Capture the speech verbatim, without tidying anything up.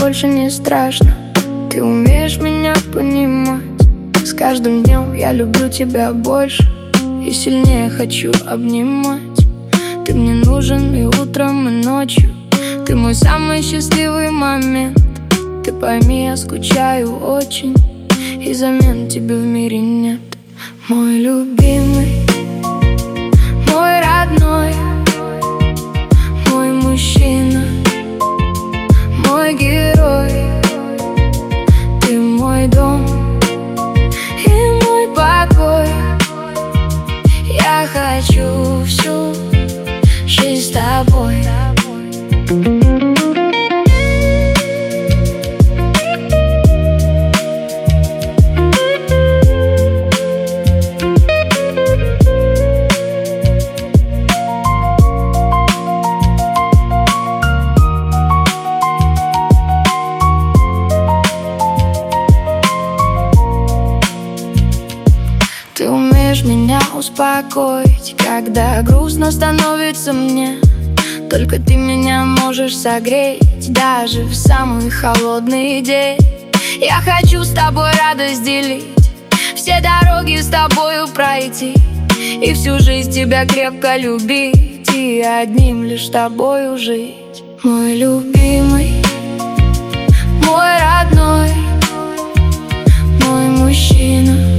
больше не страшно. Ты умеешь меня понимать. С каждым днем я люблю тебя больше и сильнее хочу обнимать. Ты мне нужен и утром, и ночью. Ты мой самый счастливый момент. Ты пойми, я скучаю очень, и замен тебе в мире нет. Мой любимый, мой родной, мой мужчина, мой герой. Ты мой дом и мой покой. Я хочу всю жизнь с тобой. Ты умеешь меня успокоить, когда грустно становится мне. Только ты меня можешь согреть, даже в самый холодный день. Я хочу с тобой радость делить, все дороги с тобою пройти, и всю жизнь тебя крепко любить, и одним лишь тобою жить. Мой любимый, мой родной, мой мужчина,